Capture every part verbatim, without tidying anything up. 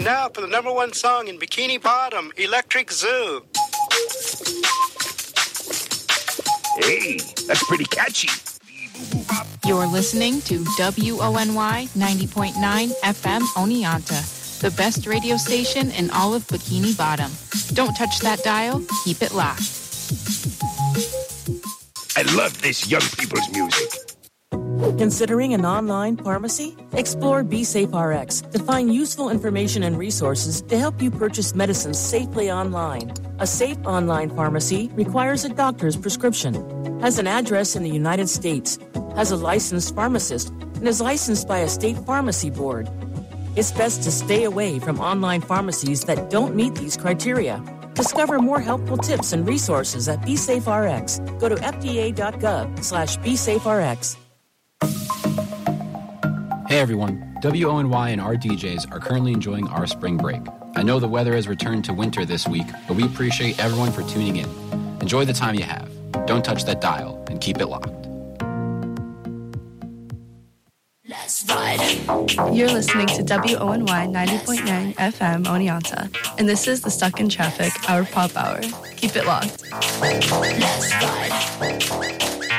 now for the number one song in Bikini Bottom, Electric Zoo. Hey, that's pretty catchy. You're listening to W O N Y ninety point nine F M Oneonta, the best radio station in all of Bikini Bottom. Don't touch that dial. Keep it locked. I love this young people's music. Considering an online pharmacy? Explore BeSafeRx to find useful information and resources to help you purchase medicines safely online. A safe online pharmacy requires a doctor's prescription, has an address in the United States, has a licensed pharmacist, and is licensed by a state pharmacy board. It's best to stay away from online pharmacies that don't meet these criteria. Discover more helpful tips and resources at BeSafeRx. Go to fda.gov slash BeSafeRx. Hey everyone, W O N Y and our D Js are currently enjoying our spring break. I know the weather has returned to winter this week, but we appreciate everyone for tuning in. Enjoy the time you have. Don't touch that dial and keep it locked. Let's ride. You're listening to W O N Y ninety point nine F M Oneonta, and this is the Stuck in Traffic, our pop hour. Keep it locked. Let's ride.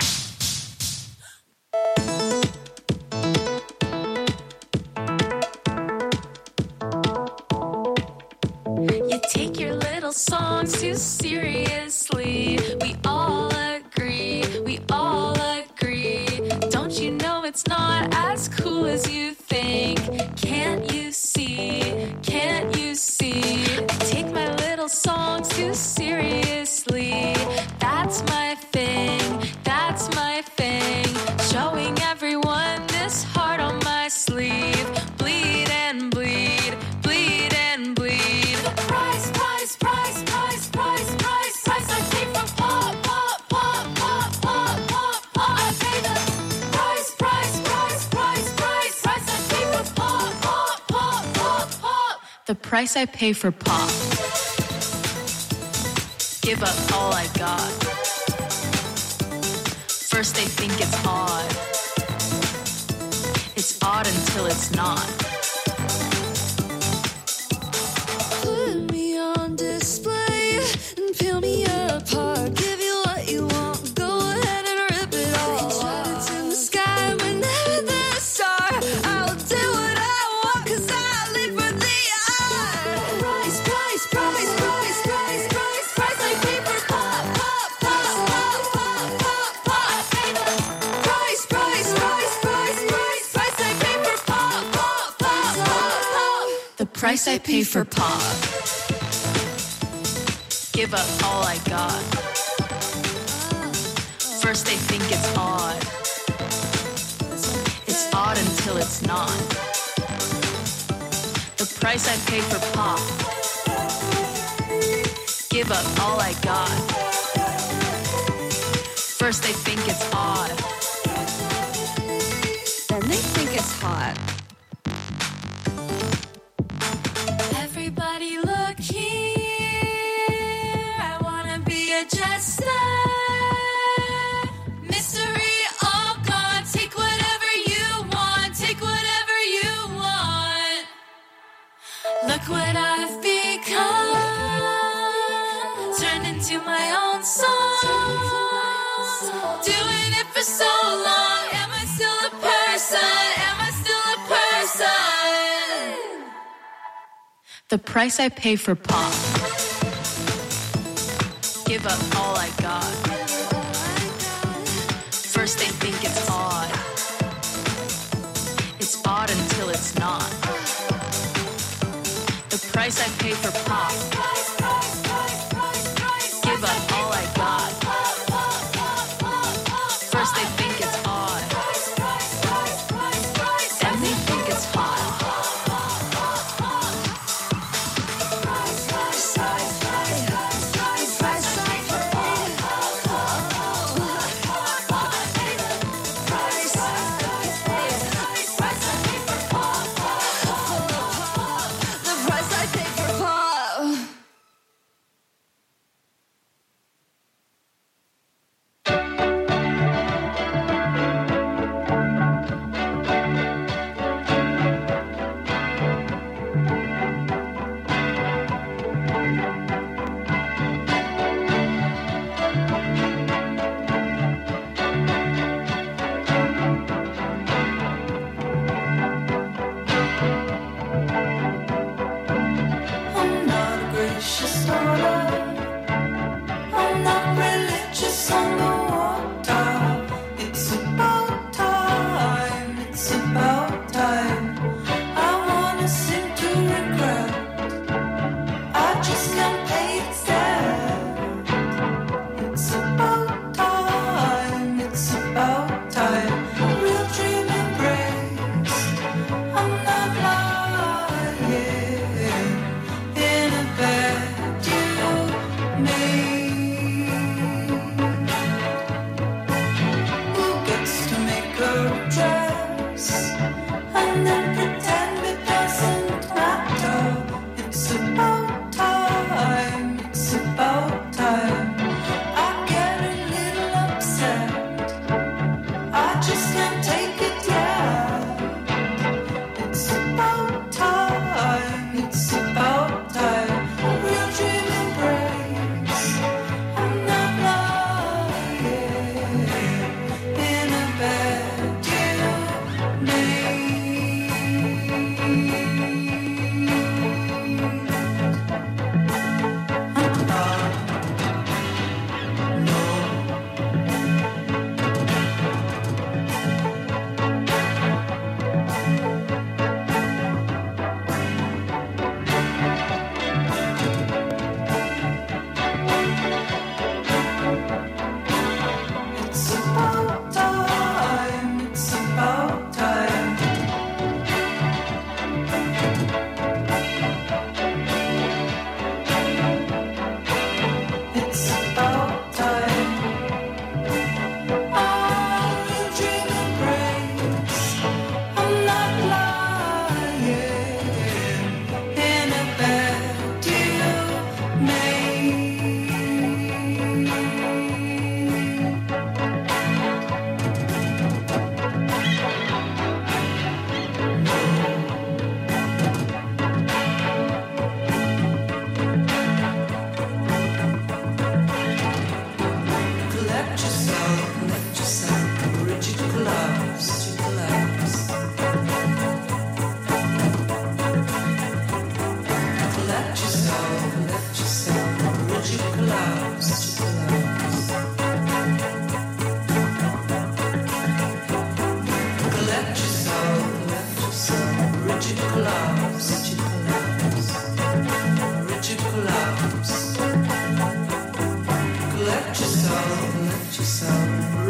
Songs too seriously. We all agree, we all agree. Don't you know it's not as cool as you think? Can't you see? Can't you see? I take my little songs too seriously. That's my thing, that's my thing. Showing everyone this heart on my sleeve. Bleed and bleed, bleed and bleed. Price, price, price, price, price, price, price. I pay for pop, pop, pop, pop, pop, pop, pop. I pay the price, price, price, price, price, price. I pay for pop, pop, pop, pop, pop. The price I pay for pop. Give up all I got. First they think it's odd. It's odd until it's not. Put me on display and peel me apart. Give you what you want. Go ahead and rip it all. Shut it in the sky whenever there's a star. I'll do what I want 'cause I live for the art. Price, price, price, price, price, price, price. I pay for pop, pop, pop, pop, pop, pop, pop. I pay the price, price, price, price, price, price. I pay for pop, pop, pop, pop, pop. The price I pay for pop. Give up all I got. First they think it's odd. It's odd until it's not. The price I pay for pop. Give up all I got. First they think it's odd. Then they think it's hot. Everybody look here. I wanna be a jet set. Mystery all gone. Take whatever you want. Take whatever you want. Look what I've become. Turned into my own song. Doing it for so long. Am I still a person? Am I still a person? The price I pay for pop. Give up all I got. First they think it's odd. It's odd until it's not. The price I pay for pop. Give up all I got. First they think it's odd. Then they think it's hot.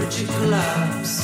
Richard collapse.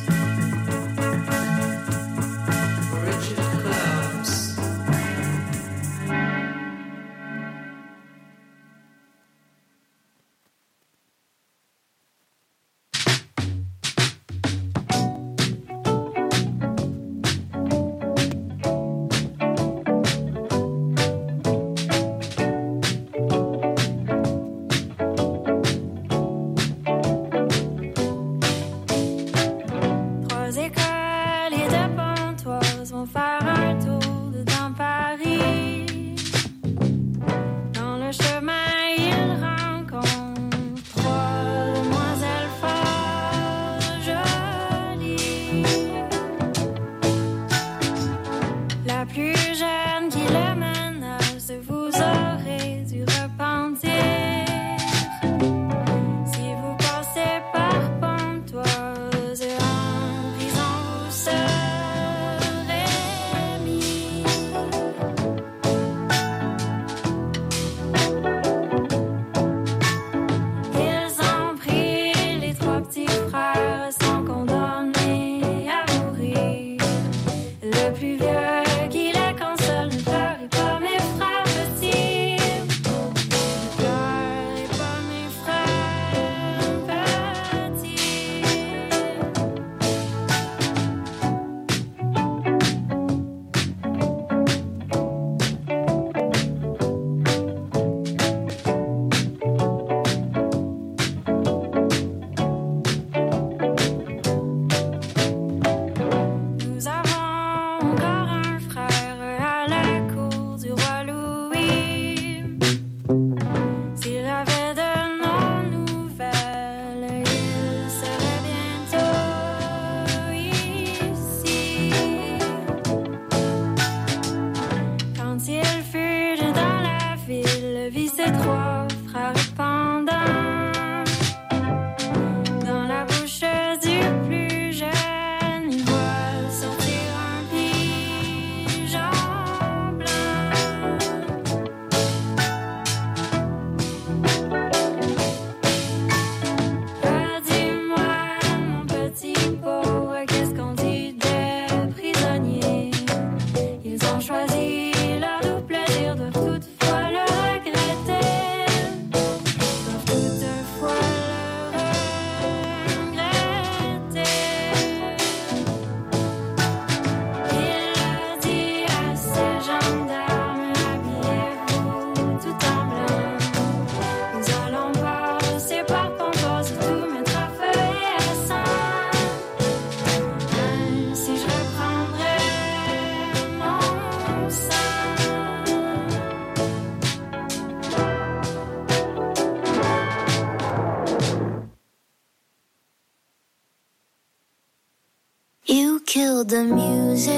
The music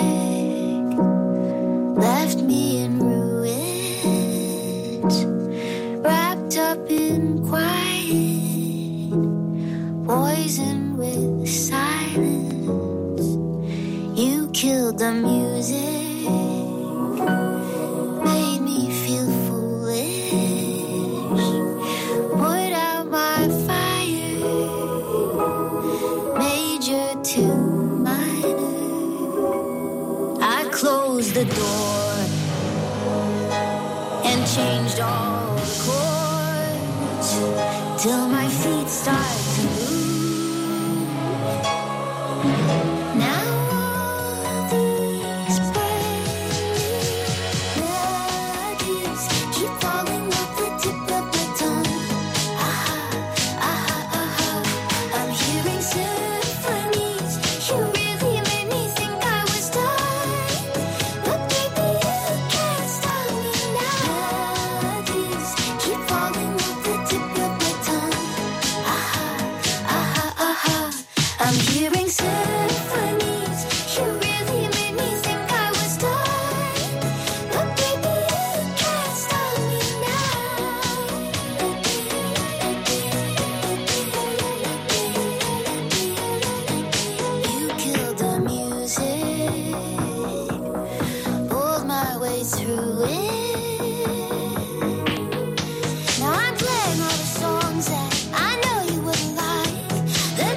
left me in ruins, wrapped up in quiet, poisoned with silence. You killed the music, made me feel foolish, put out my fire, made you too. Closed the door and changed all the chords till my feet start to move. Now all these brand new melodies keep falling off the tip of my tongue. Aha, aha, aha, I'm hearing symphonies. You really made me think I was done. I'm hearing symphonies. You really made me think I was done. But baby, you can't stop me now. You killed the music, pulled my way through it. Now I'm playing all the songs that I know you wouldn't like. The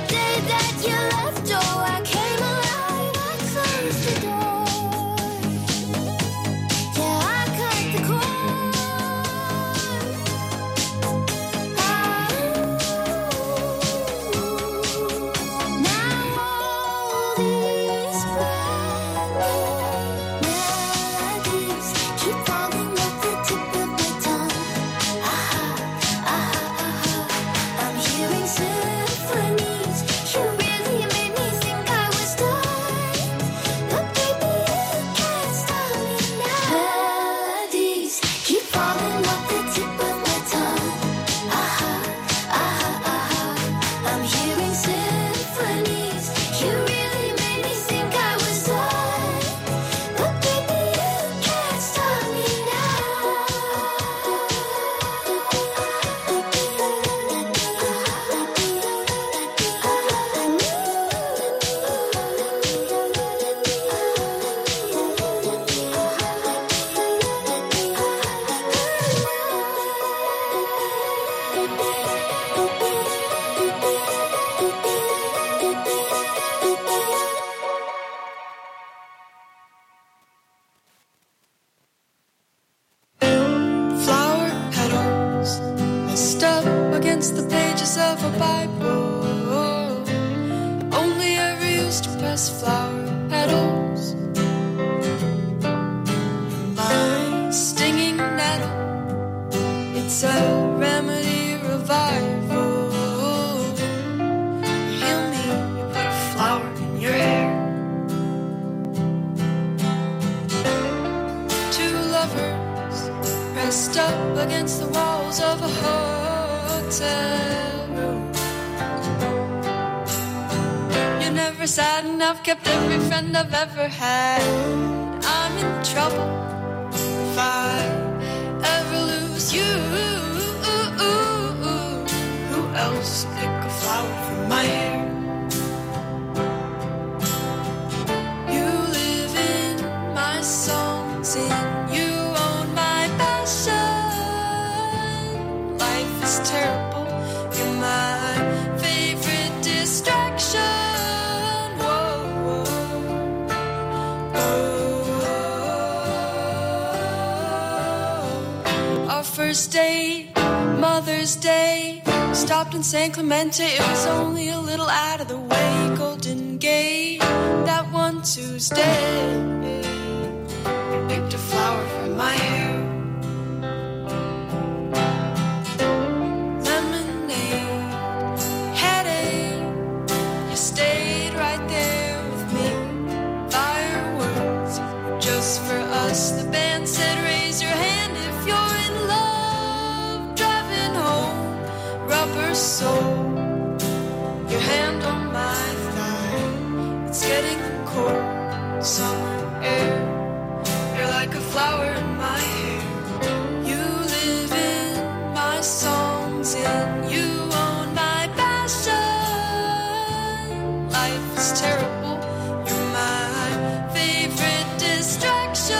as flower petals. My stinging nettle, it's a remedy revival. You heal me, you put a flower in your hair. Two lovers pressed up against the walls of a hotel room. You never sad enough, kept every friend I've ever had. I'm in trouble if I ever lose you. Who else pick a flower from my hair? You live in my songs and you own my passion. Life is terrible, you're my favorite distraction. First date, Mother's Day, stopped in San Clemente. It was only a little out of the way. Golden Gate, that one Tuesday, picked a flower from my hair. Lemonade, headache, you stayed right there with me. Fireworks, just for us. The band said raise your hand if you're in love. Rubber soul, your hand on my thigh. It's getting cold, summer air. You're like a flower in my hair. You live in my songs and you own my passion. Life is terrible, you're my favorite distraction.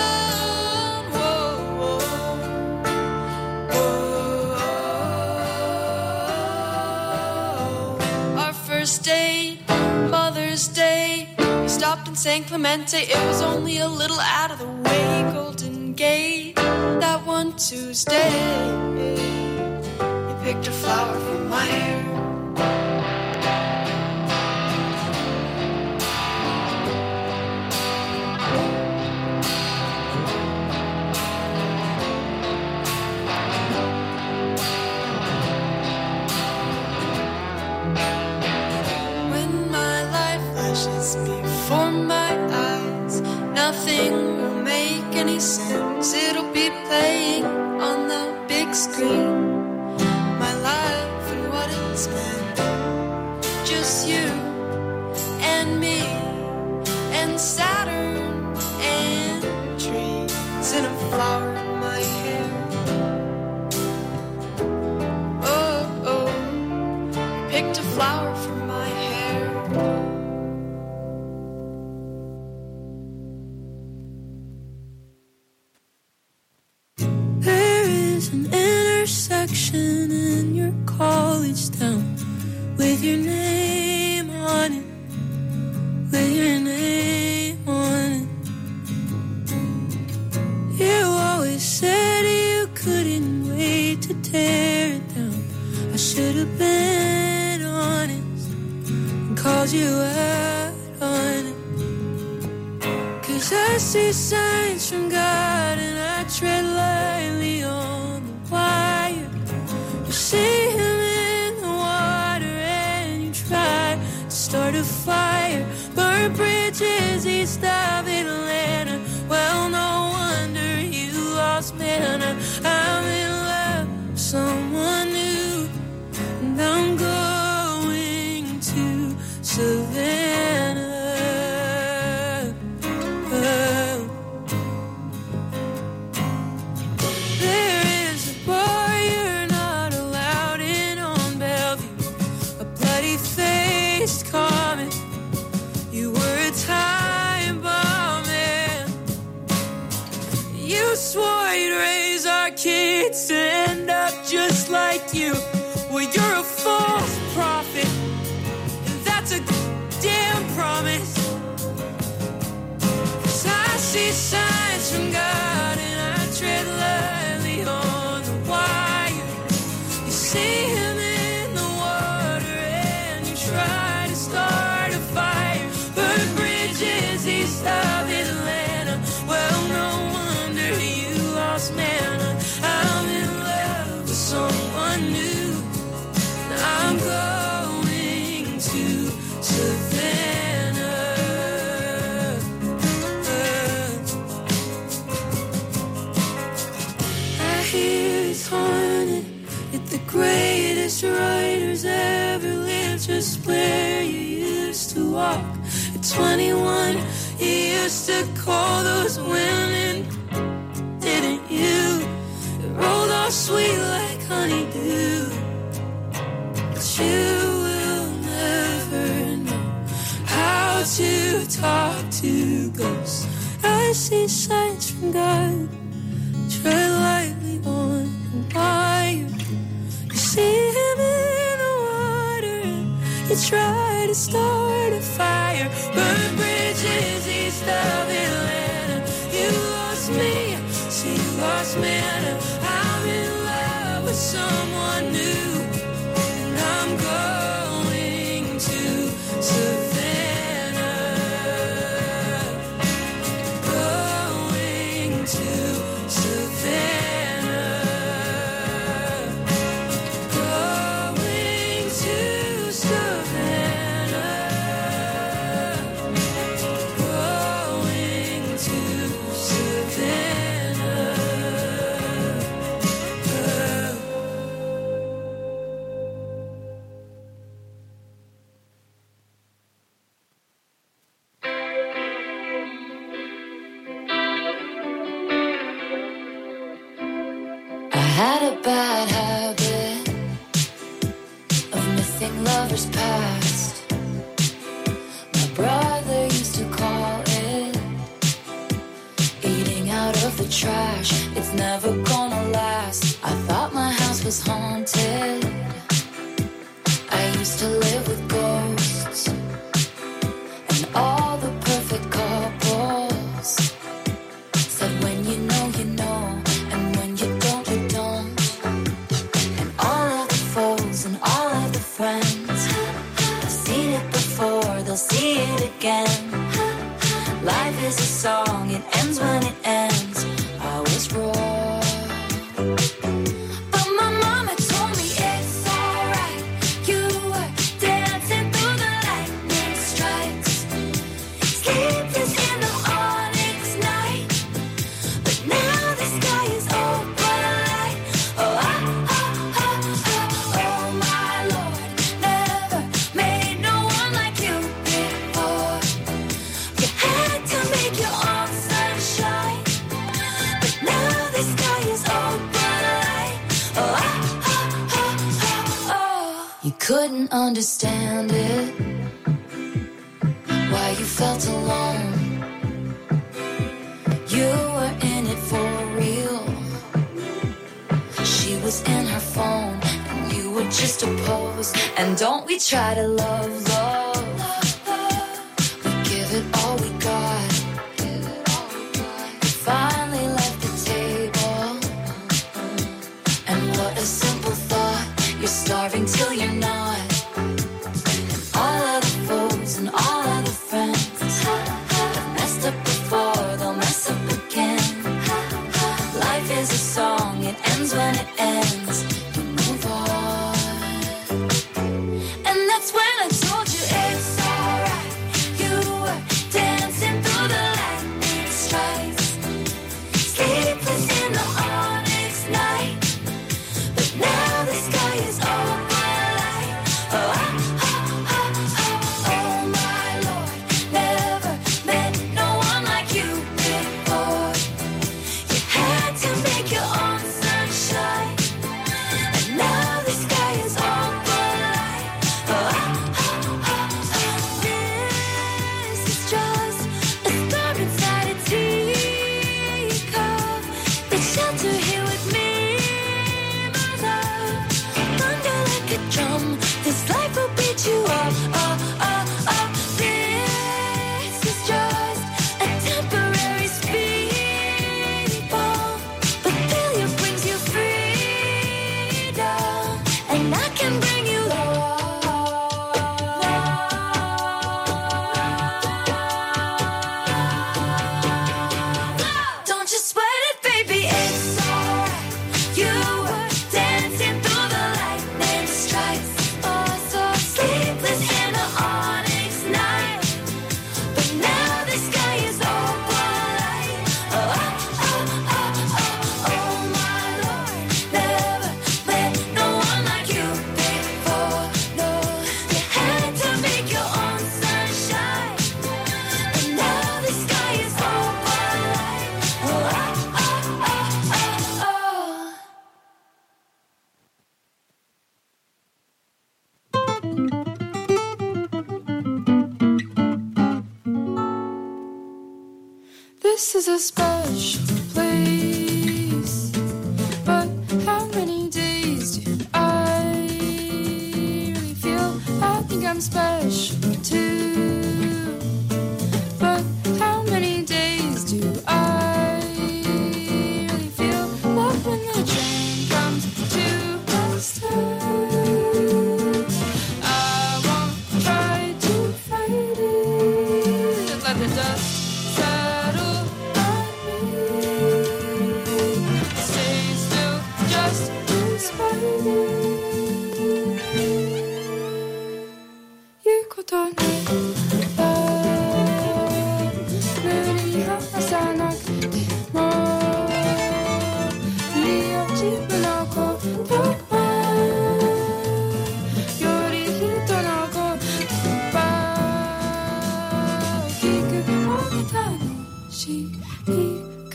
First date, Mother's Day, we stopped in San Clemente. It was only a little out of the way. Golden Gate, that one Tuesday, you picked a flower from my hair. Before my eyes, nothing will make any sense. It'll be playing on the big screen. My life and what it's meant. Just you and me and Saturn and trees and a flower in my hair. Oh, oh, picked a flower from my hair. In your college town with your name on it, with your name on it. You always said you couldn't wait to tear it down. I should have been honest and called you out on it. 'Cause I see signs from God and I tread lightly on the wire. You see him in the water and you try to start a fire. Burn bridges east of Atlanta. Well, no wonder you lost manna. I'm in love with someone new and I'm going to Savannah. Coming, you were a time bomb, man. You swore you'd raise our kids to end up just like you. Well, you're a false prophet, and that's a damn promise. 'Cause I see signs from God, and I tread lightly on the wire. You see him in the water, and you try to stop. to Savannah. I hear it's haunted that the greatest writers ever lived just where you used to walk. At twenty-one, you used to call those women, didn't you? It rolled off sweet like honeydew. But you will never know how to talk to ghosts. I see signs from God. Tread lightly on the wire. You see him in the water. You try to start a fire. Burn bridges east of Atlanta. You lost me, see you lost me. I'm in love with someone new, and I'm going to Savannah. Going to Savannah. Going to Savannah. Going to Savannah. I had a bad habit of missing lovers past. My brother used to call it eating out of the trash. It's never gonna last. I thought my house was haunted. I used to live with ghosts and all the perfect couples. Said when you know, you know, and when you don't, you don't. And all of the foes and all of the friends, I've seen it before, they'll see it again. Life is a song, it ends when it ends. I was wrong, but my mama told me it's alright. You were dancing through the lightning strikes, sleepless in the onyx night. But now the sky is open light. Oh, oh, oh, oh, oh, oh, my Lord, never made no one like you before. You had to make your own sunshine, but now the sky is open light. Oh, oh, oh, oh, oh, oh. You couldn't understand it, why you felt alone. You were in it for real. She was in her phone, and you were just a pose. And don't we try to love, love. We give it all we got. You finally left the table, and what a simple thought. You're starving till you're not. And all of the foes and all of the friends have messed up before, they'll mess up again. Life is a song, it ends when it ends. You move on. And that's when I told you it's alright. You were dancing through the lightning strikes, sleepless in the onyx night. But now the sky is open light. Oh, oh, oh, oh, oh, oh, my Lord, never met no one like you before. You had to make your own sunshine, and now the sky is open light. Oh, oh, oh, oh, oh. This is just a storm inside a teacup. The shelter here with me, my love. Thunder like a drum, this life will beat you up. Oh, oh, oh. This is just a temporary speed bump, but failure brings you freedom, and I can bring you love. Don't you sweat it, baby, it's alright. You were dancing through the lightning strikes, oh, so sleepless in the This is a special place, but how many days do I really feel? I think I'm special too, but how many days do I really feel? Love when the train comes to a stop. I won't try to fight it, let the dust settle on me. Stay still just despite it. 言うことない無理に話さなくてもいいよ自分のことはより人のことばを聞くのが楽しいから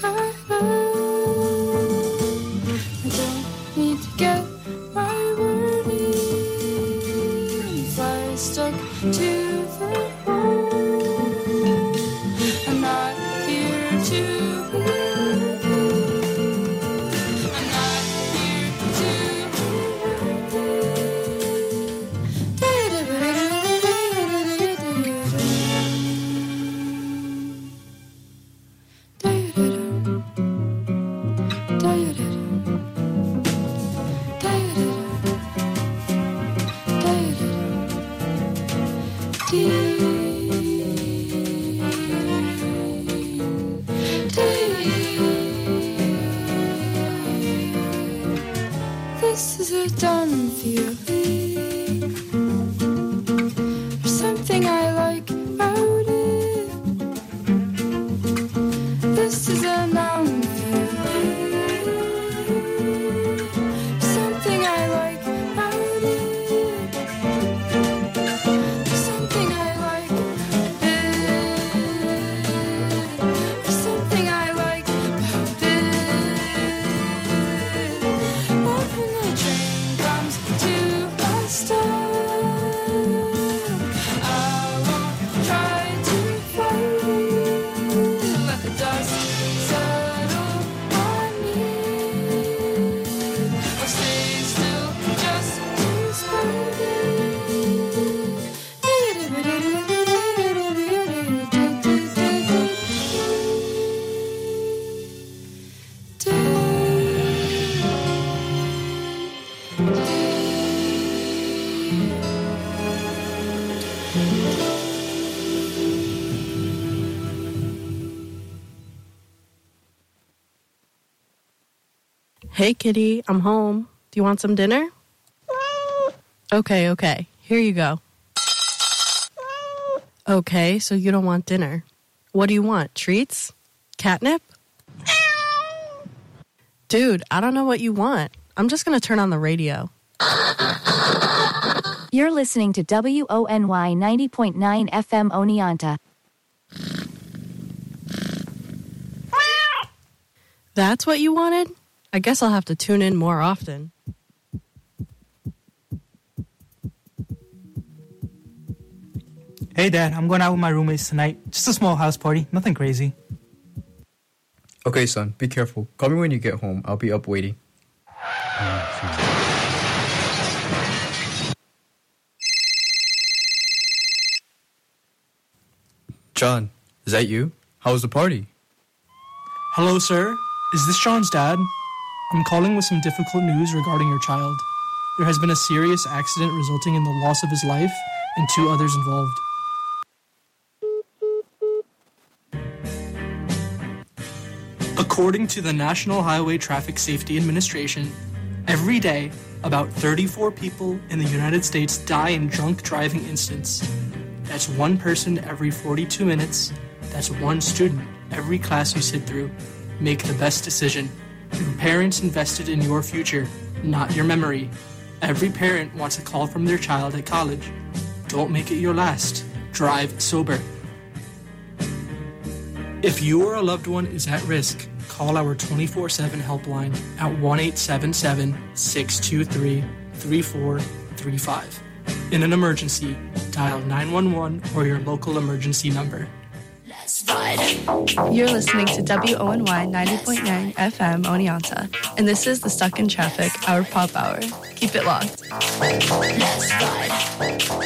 I don't need to get my word in if I stuck to the wall. I'm not here to be I'm not here to This is a dumb feeling. There's something I like about it. This is a numb feeling. There's something I like about it. There's something I like about it. There's something I like about it. Love when the train comes to a stop. I won't try to fight it. Let the dust settle on me. Or stay still just to spite Hey, kitty, I'm home. Do you want some dinner? Okay, okay. Here you go. Okay, so you don't want dinner. What do you want? Treats? Catnip? Dude, I don't know what you want. I'm just going to turn on the radio. You're listening to W O N Y ninety point nine F M Oneonta. That's what you wanted? I guess I'll have to tune in more often. Hey, Dad, I'm going out with my roommates tonight. Just a small house party, nothing crazy. Okay, son, be careful. Call me when you get home. I'll be up waiting. John, is that you? How was the party? Hello, sir. Is this John's dad? I'm calling with some difficult news regarding your child. There has been a serious accident resulting in the loss of his life and two others involved. According to the National Highway Traffic Safety Administration, every day, about thirty-four people in the United States die in drunk driving incidents. That's one person every forty-two minutes. That's one student every class you sit through. Make the best decision. Your parents invested in your future, not your memory. Every parent wants a call from their child at college. Don't make it your last. Drive sober. If you or a loved one is at risk, call our twenty-four seven helpline at one eight seven seven, six two three, three four three five. In an emergency, dial nine one one or your local emergency number. Let's Let's ride. You're listening to W O N Y ninety point nine F M Oneonta, and this is the Stuck in Traffic, our pop hour. Keep it locked. Let's ride.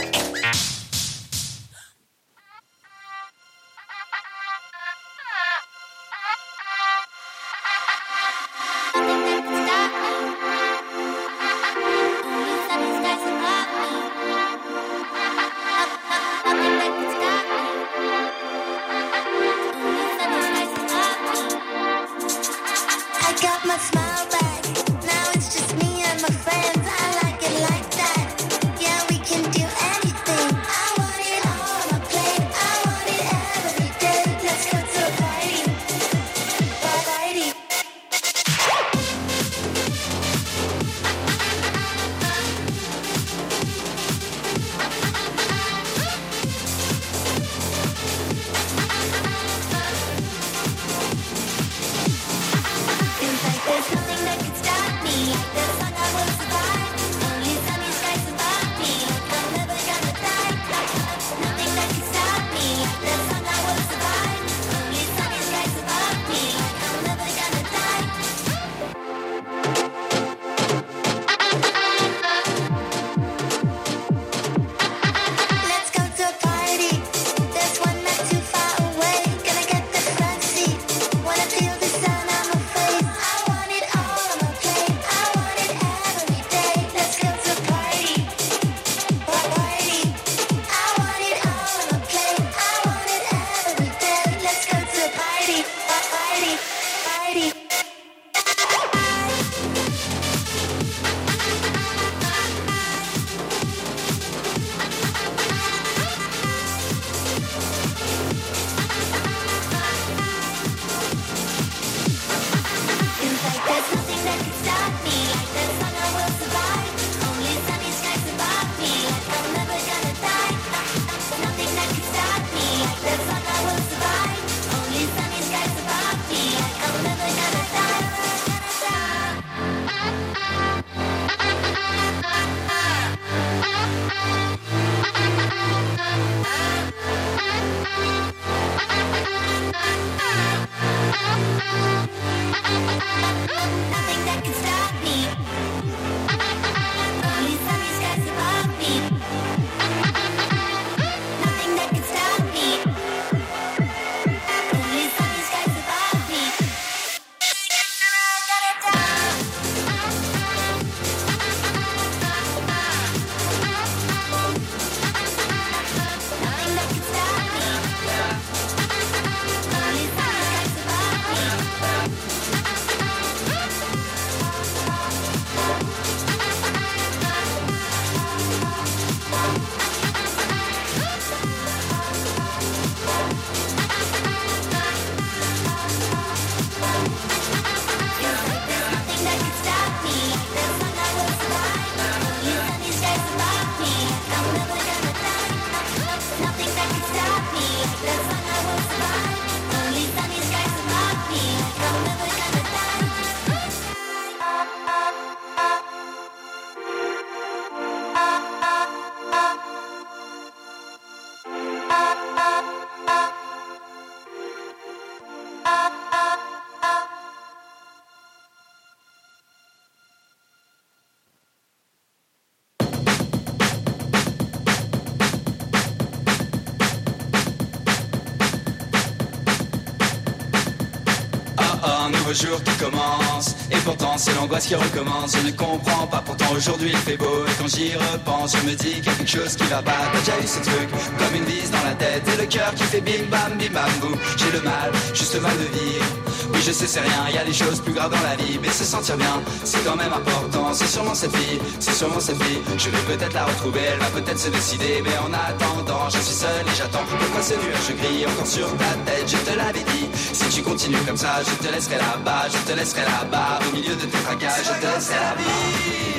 nouveau jour qui commence. Et pourtant c'est l'angoisse qui recommence. Je ne comprends pas, pourtant aujourd'hui il fait beau. Et quand j'y repense, je me dis qu'il y a quelque chose qui va pas. T'as déjà eu ce truc, comme une vis dans la tête. Et le cœur qui fait bim bam bim bam boum. J'ai le mal, juste le mal de vivre. Oui je sais c'est rien, il y a des choses plus graves dans la vie. Mais se sentir bien, c'est quand même important. C'est sûrement cette fille, c'est sûrement cette fille. Je vais peut-être la retrouver, elle va peut-être se décider. Mais en attendant, je suis seul et j'attends. Pourquoi ce nuage gris encore sur ta tête? Je te l'avais dit, si tu continues comme ça, je te laisserai là-bas. Je te laisserai là-bas, au milieu de tes tracas. Je te laisserai la vie.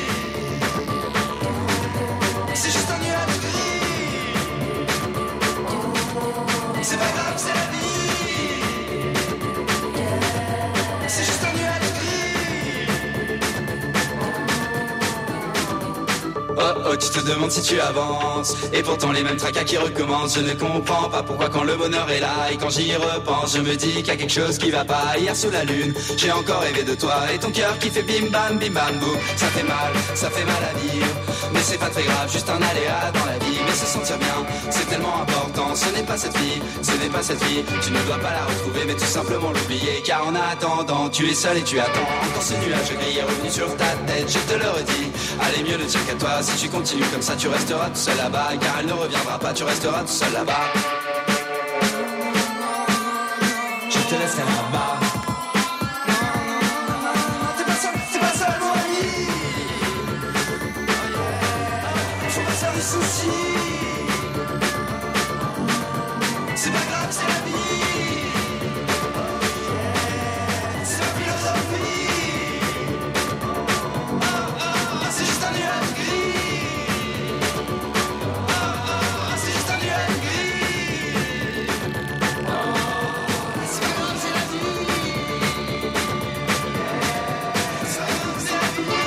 C'est juste un nuage gris. C'est pas grave, c'est la vie. C'est juste un nuage gris. Oh oh tu te demandes si tu avances. Et pourtant les mêmes tracas qui recommencent. Je ne comprends pas pourquoi quand le bonheur est là. Et quand j'y repense, je me dis qu'il y a quelque chose qui va pas. Hier sous la lune, j'ai encore rêvé de toi. Et ton cœur qui fait bim bam bim bam boum. Ça fait mal, ça fait mal à dire. Mais c'est pas très grave, juste un aléa dans la vie. Mais se sentir bien, c'est tellement important. Ce n'est pas cette fille, ce n'est pas cette fille. Tu ne dois pas la retrouver mais tout simplement l'oublier. Car en attendant, tu es seul et tu attends. Quand ce nuage gris est revenu sur ta tête, je te le redis, allez mieux ne tient qu'à toi. Si tu continues comme ça, tu resteras tout seul là-bas. Car elle ne reviendra pas, tu resteras tout seul là-bas. Je te laisserai là-bas. T'es pas seul, t'es pas seul mon ami. Faut pas se faire de soucis. C'est pas grave, c'est la vie. C'est la philosophie. Ah, ah, c'est juste un nuage gris. Ah, ah, c'est juste un nuage gris. Ah, c'est pas grave, c'est la vie. C'est pas grave, c'est la vie.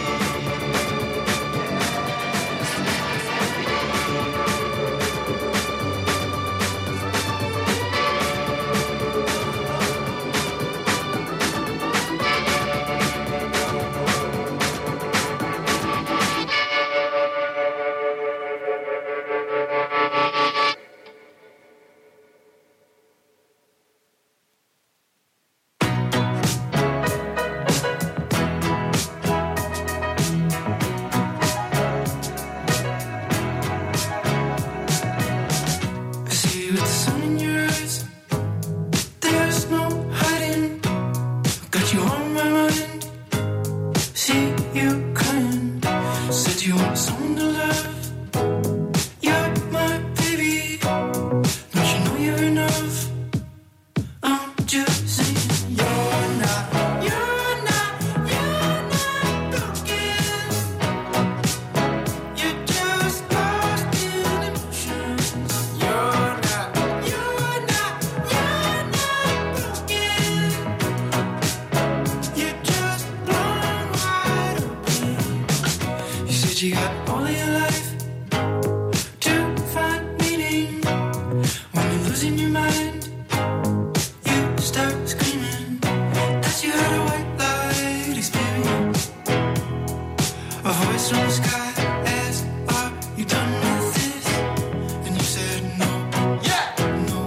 I see you with the sun in your eyes. There's no hiding. Got you on my mind. See you coming. Said you want someone to love. You're my baby. Don't you know you're enough? I'm just saying you're not, you're not, you're not broken. You're just lost in emotions. You're not, you're not, you're not broken. You're just blown wide open. You said you got all of your life to find meaning. When you're losing your mind, you start screaming that you had a white light experience. A voice from the sky asked, are you done with this? And you said no, yeah, no.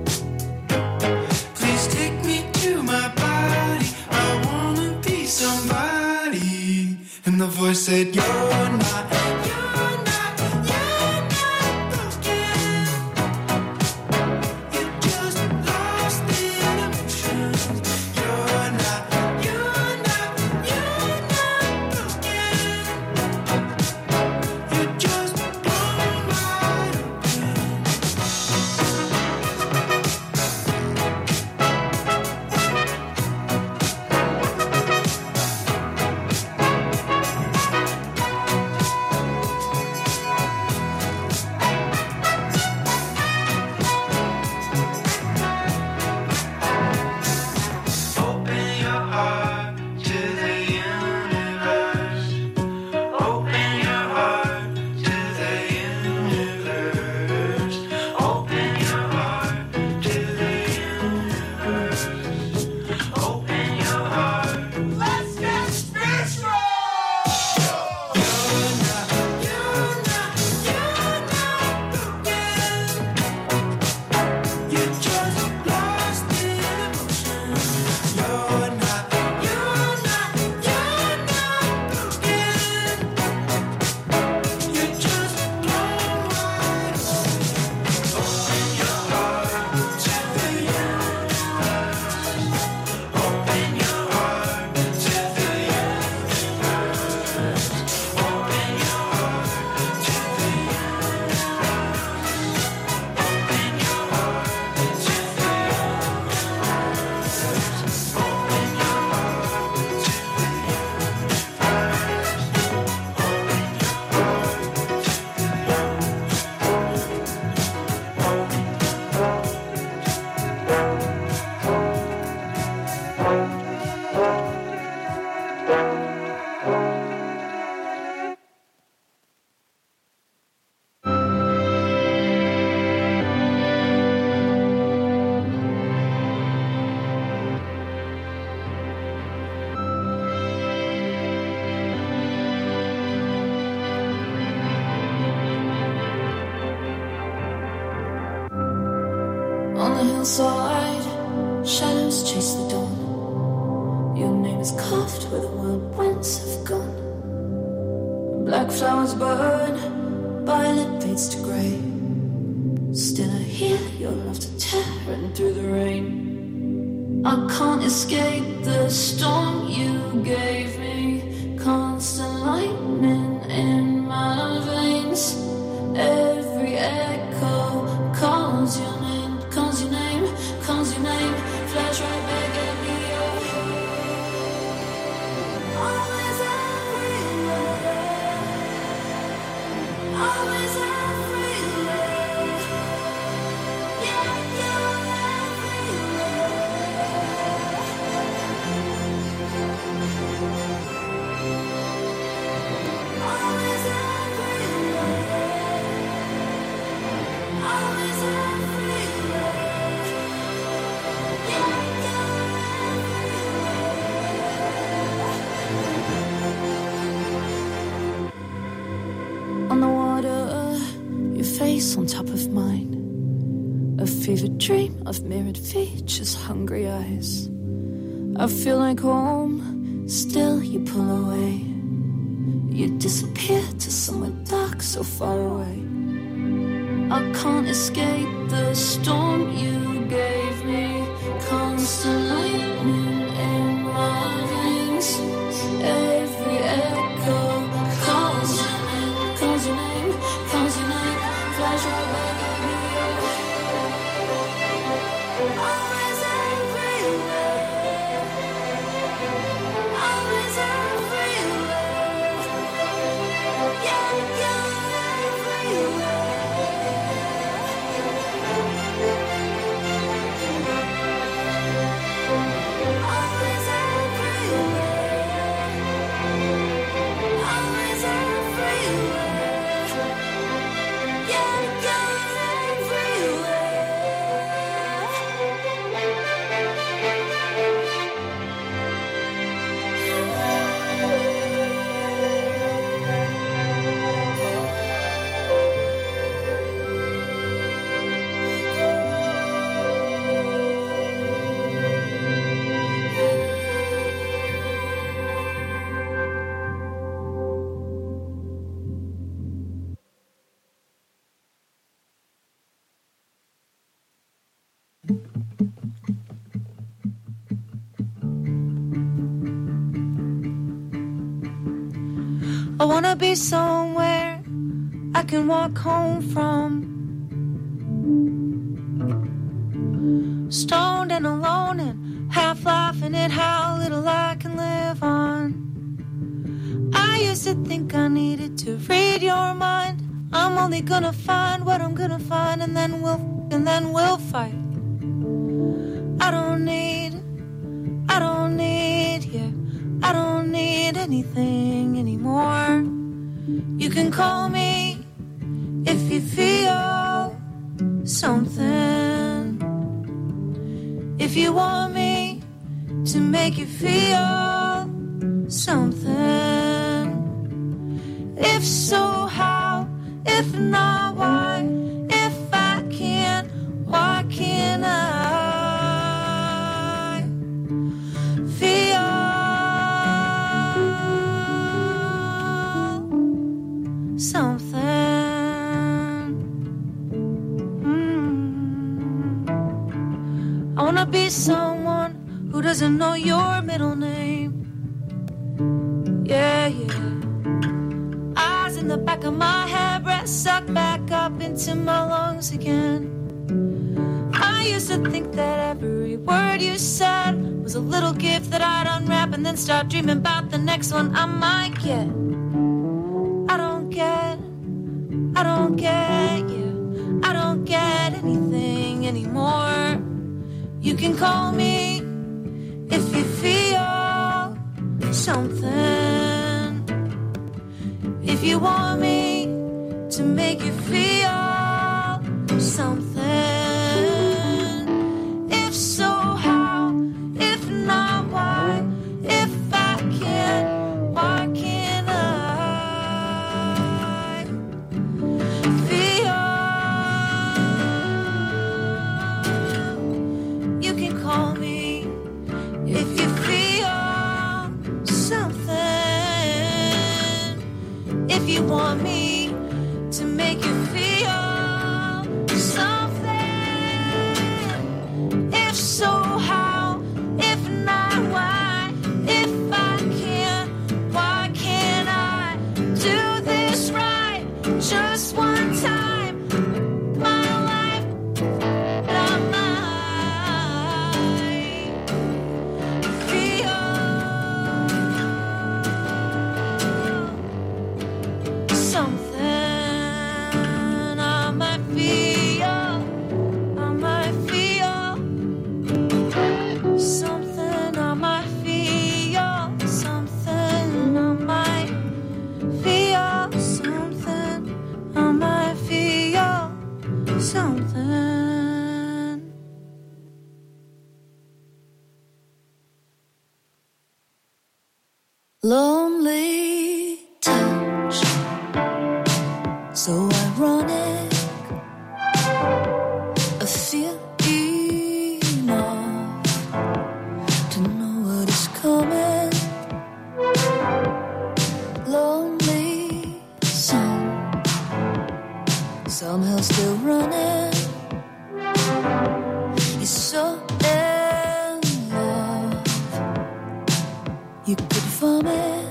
Please take me to my body. I wanna be somebody. And the voice said, you're not, you're not, you're not broken. You're just lost in emotions. You're not, you're not, you're not broken. You're just blown wide open. the hillside, shadows chase the dawn. Your name is carved where the wild winds have gone. Black flowers burn, violet fades to grey. Still I hear your laughter tearing through the rain. I can't escape the storm you gave me. Constant lightning in my veins. Every echo calls your name, calls your name, calls your name. Flash right back at me. Always everywhere. Always everywhere. Yeah, you're everywhere. Always everywhere. Always everywhere. Yeah, you're everywhere. On the water, your face on top of mine. A fevered dream of mirrored features, hungry eyes. I feel like home, still you pull away. You disappear to somewhere dark, so far away. I can't escape the storm you gave me. Constant lightning in my veins. Every echo calls your name, calls your name, calls your name. Flash right back at me. Always everywhere. Always everywhere. Yeah, you're everywhere. Always everywhere. Always everywhere. Yeah, you're I wanna be somewhere I can walk home from. Stoned and alone and half laughing at how little I can live on. I used to think I needed to read your mind. I'm only gonna find what I'm gonna find, and then we'll and then we'll fight. I don't need, I don't need, yeah, I don't need anything anymore. You can call me if you feel something. If you want me to make you feel something. If so, how? If not, why? If I can't, why can't I feel something? Mm. I wanna be someone who doesn't know your middle name. Yeah, yeah. Eyes in the back of my head, breath sucked back up into my lungs again. I used to think that every word you said was a little gift that I'd unwrap and then start dreaming about the next one I might get. I don't get, I don't get you. I don't get anything anymore. You can call me if you feel something. If you want me to make you feel something. If so, how? If not, why? If I can't, why can't I feel lonely touch, so ironic. I feel enough to know what is coming. Lonely sun, somehow still running. You're so in love, you could vomit.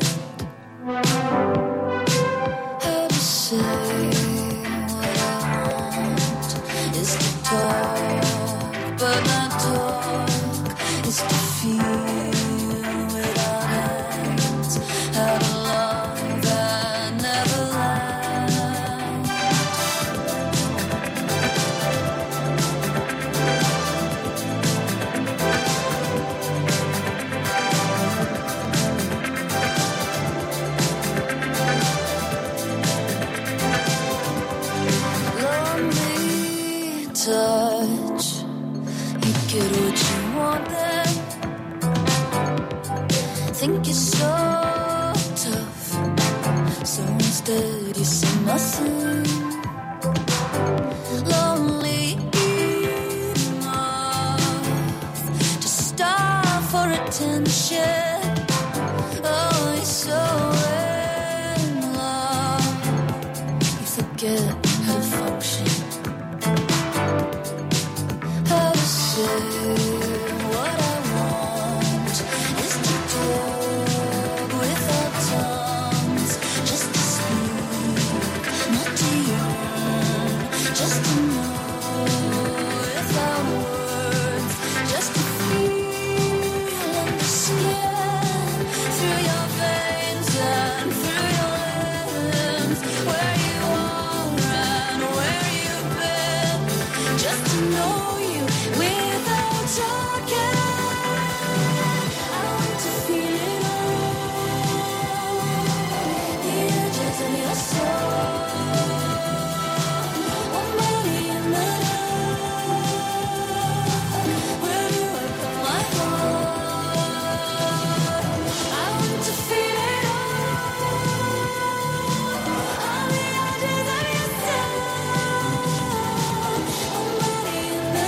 How to say what I want is to talk, but not talk is to feel without hands. How to love and never land. Lonely touch, you get what you want then. Think you're so tough, so instead you say nothing. Lonely enough to starve for attention. Oh, you're so in love, you forget how to function. How to say what I want is to talk without tongues, just to speak, not to yearn, just to know without words, just to feel in the skin, through your veins and through your limbs, where you are and where you've been, just to know you without talking. I want to feel it all, the edges of your soul. One body in the dark, where do I put my heart? I want to feel it all, on the edges of your soul. One body in the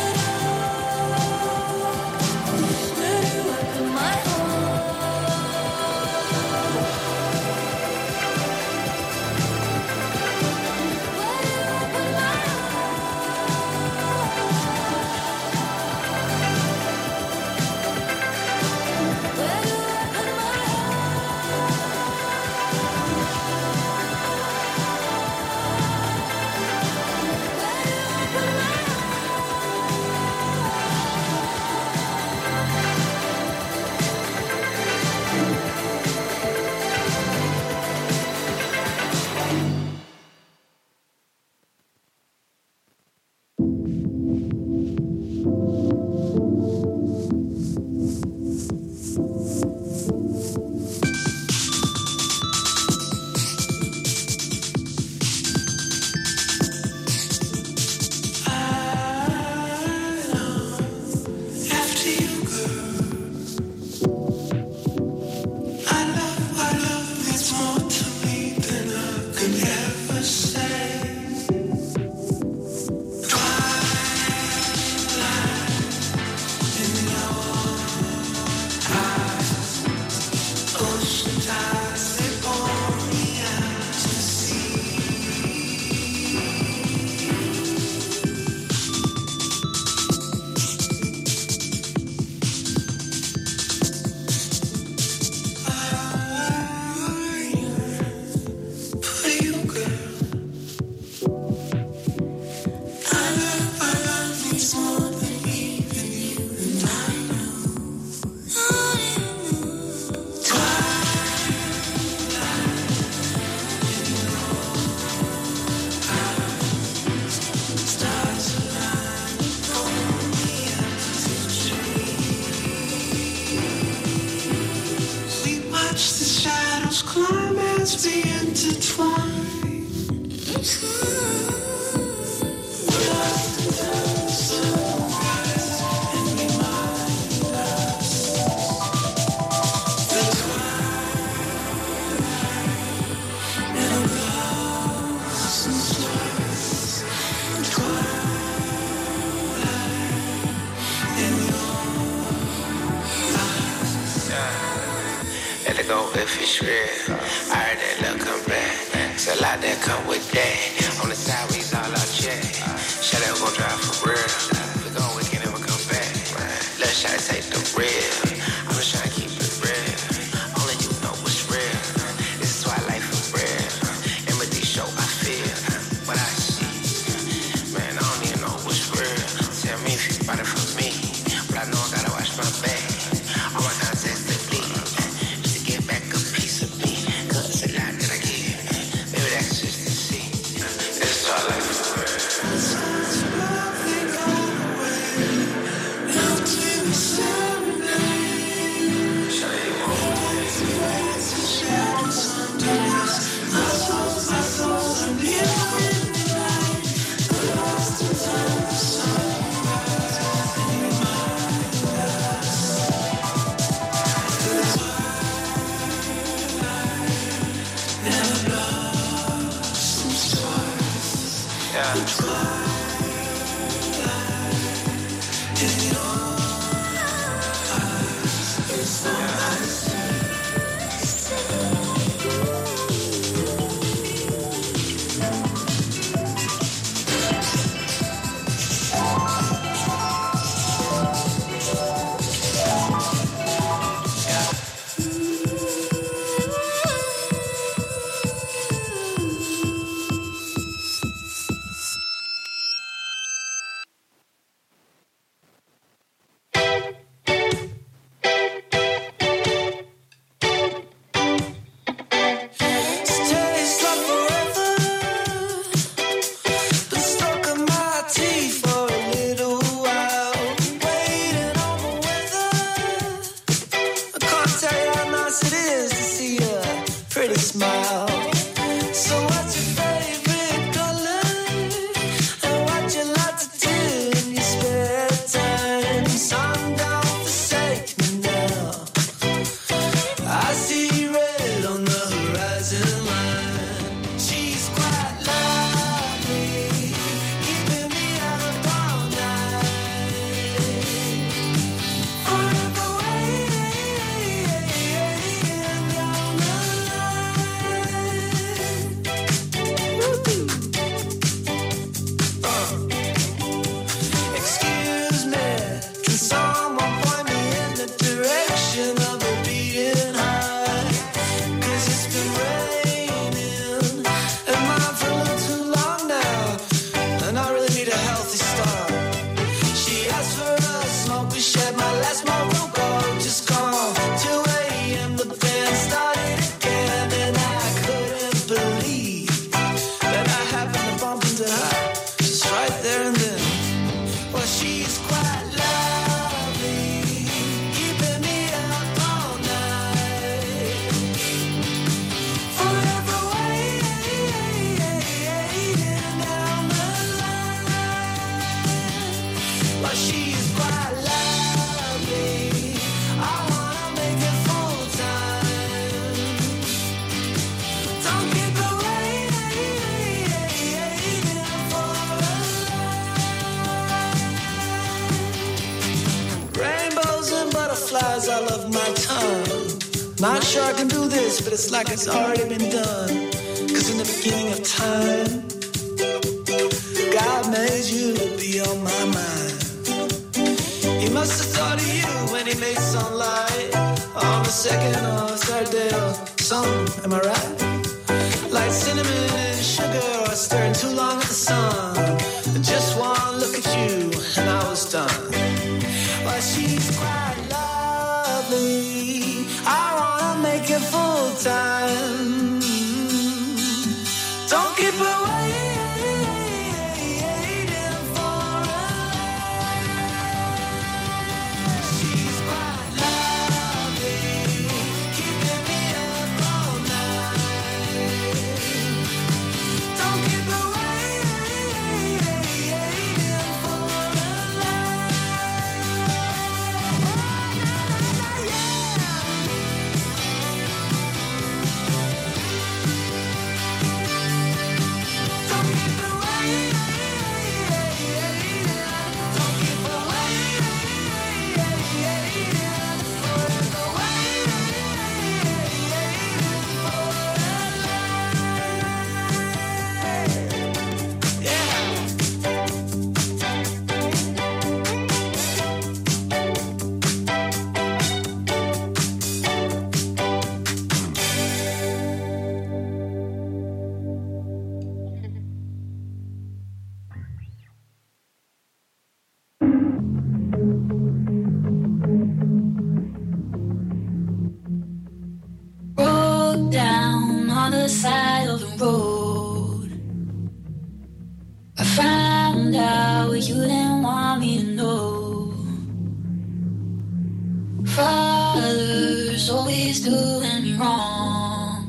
if it's real. I heard that love come back. It's a lot that come with that. On the side, we all out check. Shut up, gon' drive for real. If we gon' we can never come back. Let's try to take the real. I'm just trying to keep it real. Only you know what's real. This is why life is real. Empathy show I feel what I see. Man, I don't even know what's real. Tell me if you bought it from me. But I know I gotta watch my back. All my contacts they bleed. Just to get back a piece of me. Cause it's a lot that I give. Maybe that's just to see. This is all life is real. I love my tongue. Not sure I can do this, but it's like it's already been done. Cause in the beginning of time, God made you to be on my mind. He must have thought of you when he made sunlight on the second or third day or something, am I right? Like cinnamon and sugar or stirring too long at the sun. Just one look at you and I was done. Well, she's quite lovely. I wanna make it full time. Don't keep her waiting for a she's quite lovely, keeping me up all night. Don't keep her waiting for a light. other side of the road. I found out what you didn't want me to know. Father's always doing me wrong.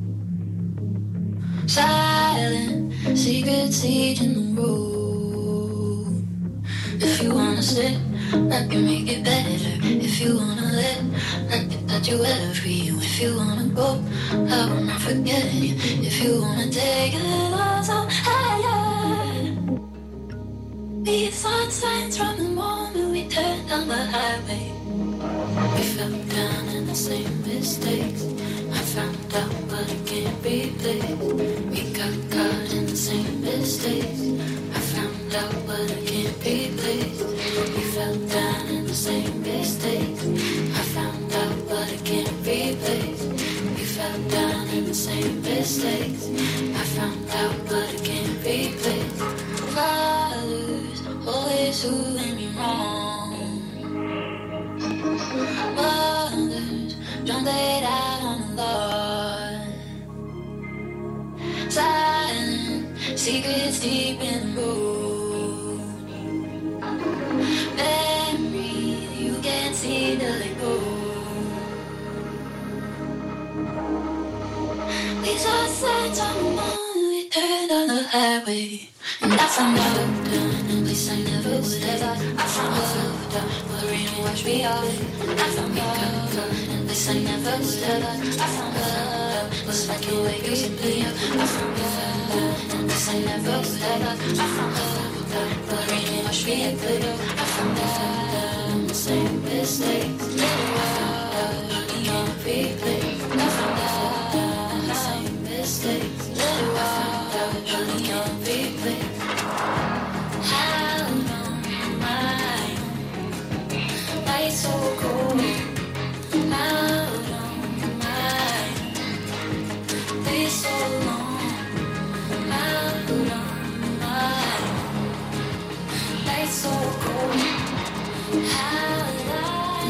Silent secrets leading the road. If you wanna sit, let me make it better. If you wanna let, let me touch you wherever you. If you wanna go, I will not forget you. If you wanna take it all so higher. We saw signs from the moment we turned down the highway. We fell down in the same mistakes. I found out but I can't replace. We got caught in the same mistakes. I found out but I can't replace. We fell down in the same mistakes. I found out but I can't replace. We fell down in the same mistakes. I found out but I can't replace. Fathers always doing me wrong. Mothers don't lay out on the lawn. Silent secrets deep in the road. Memories you can't see till they go. We saw signs on the moon, we turned on the highway. And I found out down in a place I never would ever. I found out down where the rain washed me off. I found out down in a place I never would ever. I found out was like the way you simply up. I found out down in a place I never would ever. I found out down where the rain washed me off. I found out down the same mistakes. I found out you can't replay. I found out down the same mistakes. I found out you can't replay. How long am I? Life's so cold. How long am I? Been so long. How long am I? Life's so cold. How long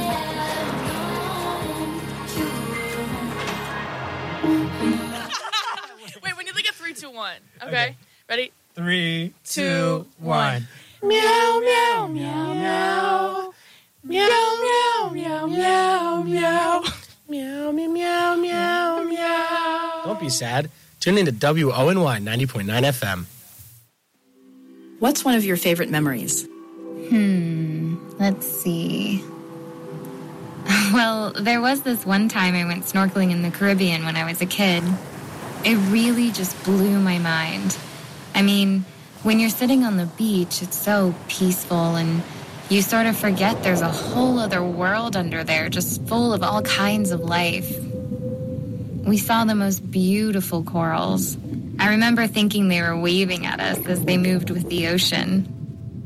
you? Wait, we need like a three, two, one. Okay, okay. Ready? Three, two, one. Meow, meow, meow, meow. Meow, meow, meow, meow, meow. Meow, meow, meow, meow, meow. Don't be sad. Tune in to W O N Y ninety point nine F M. What's one of your favorite memories? Hmm, let's see. Well, there was this one time I went snorkeling in the Caribbean when I was a kid. It really just blew my mind. I mean, when you're sitting on the beach, it's so peaceful and you sort of forget there's a whole other world under there just full of all kinds of life. We saw the most beautiful corals. I remember thinking they were waving at us as they moved with the ocean.